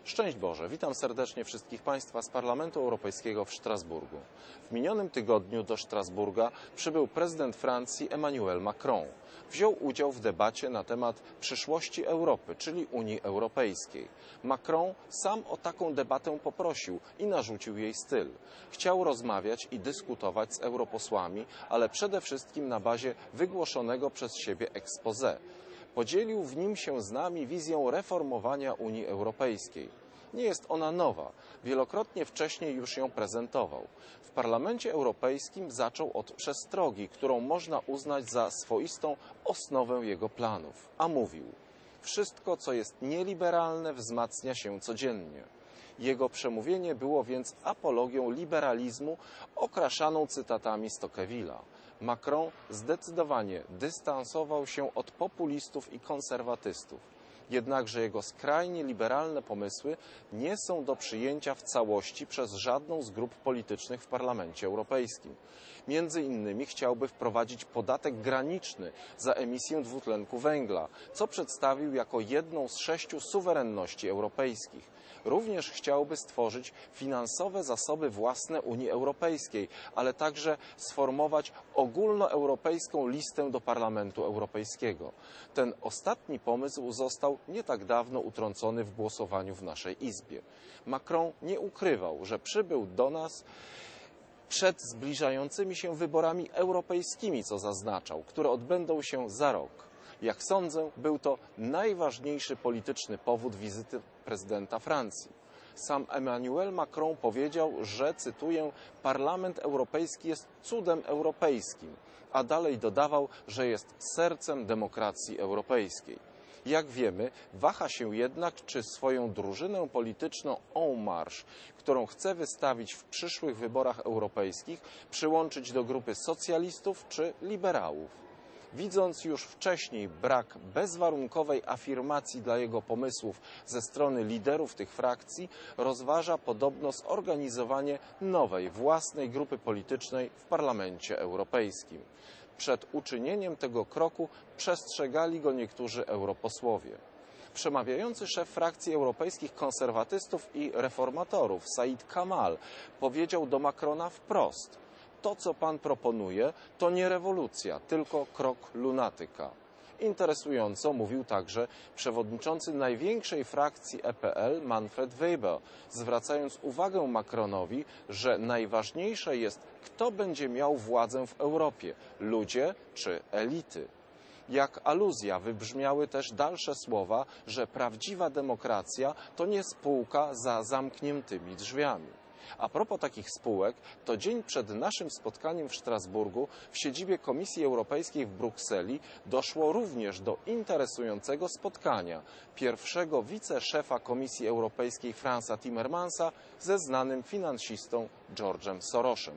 Szczęść Boże, witam serdecznie wszystkich Państwa z Parlamentu Europejskiego w Strasburgu. W minionym tygodniu do Strasburga przybył prezydent Francji Emmanuel Macron. Wziął udział w debacie na temat przyszłości Europy, czyli Unii Europejskiej. Macron sam o taką debatę poprosił i narzucił jej styl. Chciał rozmawiać i dyskutować z europosłami, ale przede wszystkim na bazie wygłoszonego przez siebie exposé. Podzielił w nim się z nami wizją reformowania Unii Europejskiej. Nie jest ona nowa. Wielokrotnie wcześniej już ją prezentował. W Parlamencie Europejskim zaczął od przestrogi, którą można uznać za swoistą osnowę jego planów. A mówił: wszystko, co jest nieliberalne, wzmacnia się codziennie. Jego przemówienie było więc apologią liberalizmu okraszaną cytatami z Tocqueville'a. Macron zdecydowanie dystansował się od populistów i konserwatystów. Jednakże jego skrajnie liberalne pomysły nie są do przyjęcia w całości przez żadną z grup politycznych w Parlamencie Europejskim. Między innymi chciałby wprowadzić podatek graniczny za emisję dwutlenku węgla, co przedstawił jako jedną z 6 suwerenności europejskich. Również chciałby stworzyć finansowe zasoby własne Unii Europejskiej, ale także sformować ogólnoeuropejską listę do Parlamentu Europejskiego. Ten ostatni pomysł został nie tak dawno utrącony w głosowaniu w naszej Izbie. Macron nie ukrywał, że przybył do nas przed zbliżającymi się wyborami europejskimi, co zaznaczał, które odbędą się za rok. Jak sądzę, był to najważniejszy polityczny powód wizyty prezydenta Francji. Sam Emmanuel Macron powiedział, że, cytuję, Parlament Europejski jest cudem europejskim, a dalej dodawał, że jest sercem demokracji europejskiej. Jak wiemy, waha się jednak, czy swoją drużynę polityczną En Marche, którą chce wystawić w przyszłych wyborach europejskich, przyłączyć do grupy socjalistów czy liberałów. Widząc już wcześniej brak bezwarunkowej afirmacji dla jego pomysłów ze strony liderów tych frakcji, rozważa podobno zorganizowanie nowej, własnej grupy politycznej w Parlamencie Europejskim. Przed uczynieniem tego kroku przestrzegali go niektórzy europosłowie. Przemawiający szef frakcji europejskich konserwatystów i reformatorów, Said Kamal, powiedział do Macrona wprost: to, co pan proponuje, to nie rewolucja, tylko krok lunatyka. Interesująco mówił także przewodniczący największej frakcji EPL Manfred Weber, zwracając uwagę Macronowi, że najważniejsze jest, kto będzie miał władzę w Europie, ludzie czy elity. Jak aluzja wybrzmiały też dalsze słowa, że prawdziwa demokracja to nie spółka za zamkniętymi drzwiami. A propos takich spółek, to dzień przed naszym spotkaniem w Strasburgu w siedzibie Komisji Europejskiej w Brukseli doszło również do interesującego spotkania pierwszego wiceszefa Komisji Europejskiej Franza Timmermansa ze znanym finansistą George'em Sorosem.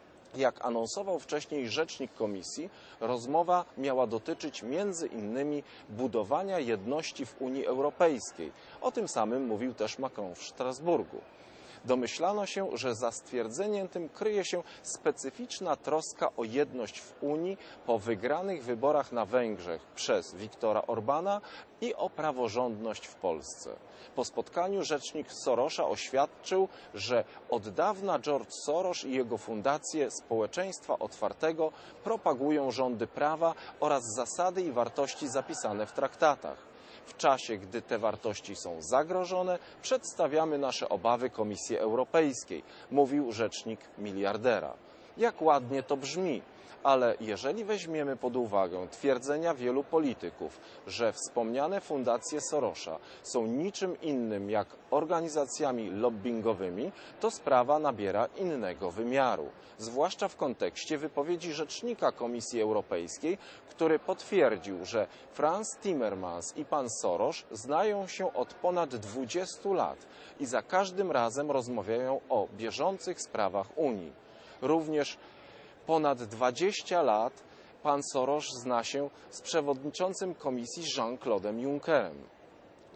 Jak anonsował wcześniej rzecznik Komisji, rozmowa miała dotyczyć między innymi budowania jedności w Unii Europejskiej. O tym samym mówił też Macron w Strasburgu. Domyślano się, że za stwierdzeniem tym kryje się specyficzna troska o jedność w Unii po wygranych wyborach na Węgrzech przez Viktora Orbana i o praworządność w Polsce. Po spotkaniu rzecznik Sorosa oświadczył, że od dawna George Soros i jego fundacje Społeczeństwa Otwartego propagują rządy prawa oraz zasady i wartości zapisane w traktatach. W czasie, gdy te wartości są zagrożone, przedstawiamy nasze obawy Komisji Europejskiej, mówił rzecznik miliardera. Jak ładnie to brzmi, ale jeżeli weźmiemy pod uwagę twierdzenia wielu polityków, że wspomniane fundacje Sorosa są niczym innym jak organizacjami lobbingowymi, to sprawa nabiera innego wymiaru. Zwłaszcza w kontekście wypowiedzi rzecznika Komisji Europejskiej, który potwierdził, że Frans Timmermans i pan Soros znają się od ponad 20 lat i za każdym razem rozmawiają o bieżących sprawach Unii. Również ponad 20 lat pan Soros zna się z przewodniczącym Komisji Jean-Claude'em Junckerem.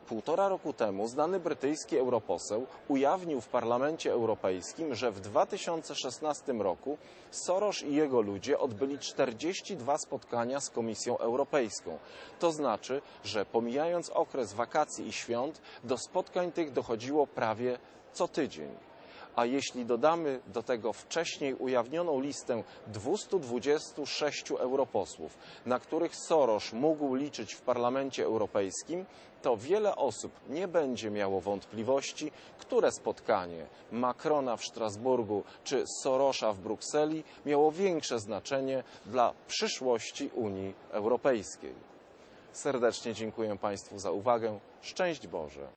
Półtora roku temu znany brytyjski europoseł ujawnił w Parlamencie Europejskim, że w 2016 roku Soros i jego ludzie odbyli 42 spotkania z Komisją Europejską. To znaczy, że pomijając okres wakacji i świąt, do spotkań tych dochodziło prawie co tydzień. A jeśli dodamy do tego wcześniej ujawnioną listę 226 europosłów, na których Soros mógł liczyć w Parlamencie Europejskim, to wiele osób nie będzie miało wątpliwości, które spotkanie Macrona w Strasburgu czy Sorosa w Brukseli miało większe znaczenie dla przyszłości Unii Europejskiej. Serdecznie dziękuję Państwu za uwagę. Szczęść Boże!